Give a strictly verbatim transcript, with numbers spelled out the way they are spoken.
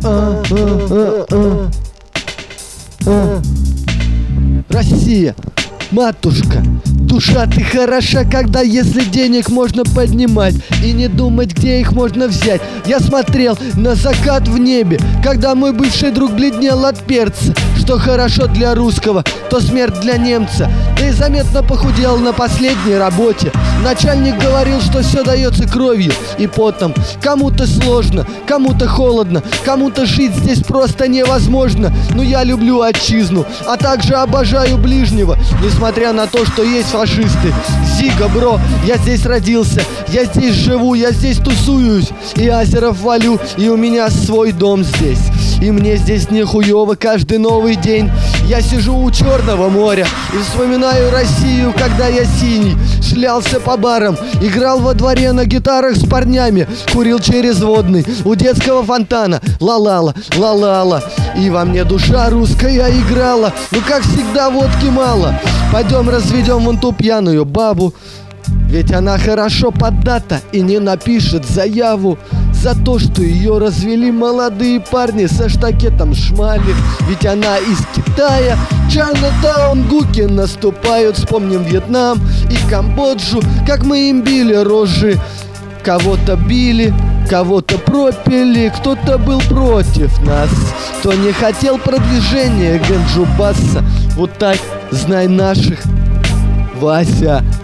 А, а, а, а. Россия, матушка, душа, ты хороша, когда если денег можно поднимать и не думать, где их можно взять. Я смотрел на закат в небе, когда мой бывший друг бледнел от перца. Что хорошо для русского, то смерть для немца. Ты заметно похудел на последней работе. Начальник говорил, что все дается кровью и потом. Кому-то сложно, кому-то холодно, кому-то жить здесь просто невозможно. Но я люблю отчизну, а также обожаю ближнего, несмотря на то, что есть фашисты. Зига, бро, я здесь родился, я здесь живу, я здесь тусуюсь. И азеров валю, и у меня свой дом здесь. И мне здесь не хуёво каждый новый день. Я сижу у Черного моря и вспоминаю Россию, когда я синий. Шлялся по барам, играл во дворе на гитарах с парнями, курил через водный у детского фонтана. Ла-лала, ла-лала. И во мне душа русская играла. Ну как всегда водки мало. Пойдем разведем вон ту пьяную бабу, ведь она хорошо поддата и не напишет заяву за то, что ее развели молодые парни со штакетом шмали. Ведь она из Китая. Чайна-таун, гуки наступают. Вспомним Вьетнам и Камбоджу, как мы им били рожи. Кого-то били, кого-то пропили, кто-то был против нас, кто не хотел продвижения Ганджубаса. Вот так, знай наших, Вася.